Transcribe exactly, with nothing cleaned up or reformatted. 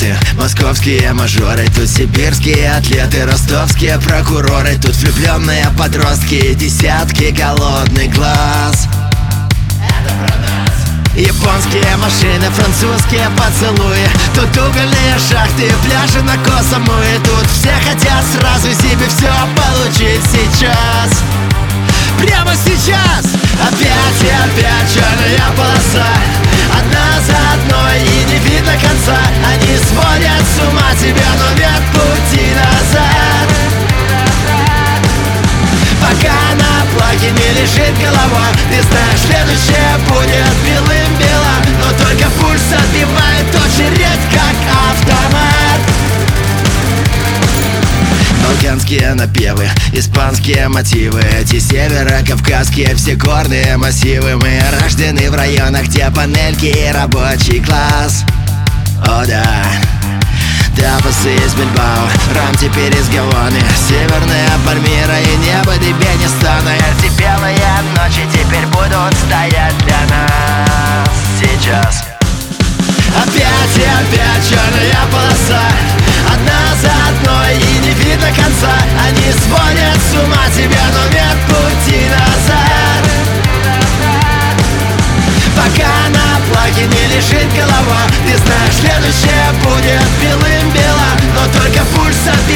билеты. Московские мажоры, тут сибирские атлеты, ростовские прокуроры, тут влюбленные подростки, десятки голодных глаз. Это про нас. Японские машины, французские поцелуи, тут угольные шахты, пляжи на Косамуе. Тут все хотят сразу себе все получить сейчас. Прямо сейчас. Опять и опять черная полоса, одна за одной и не видно конца. Они сводят с ума тебя, но нет пути назад. Пока на плаке не лежит голова, ты знаешь, следующее будет белым-бело. Но только пульс отбивает очередь, как автомат. Балканские напевы, испанские мотивы, эти северо-кавказские все горные массивы. Мы рождены в районах, где панельки и рабочий класс. О да, тапосы из Бильбао, рам теперь из Гаваны, северная Пальмира и небо Дебенистана. Эти белые ночи теперь будут стоять для нас сейчас. Опять и опять черная полоса, одна за одной и не видно конца. Они сводят с ума тебя, но нет пути назад. Пока на плаке не лежит голова, ты знаешь, следующее будет белым-бело. Но только пульс отбивает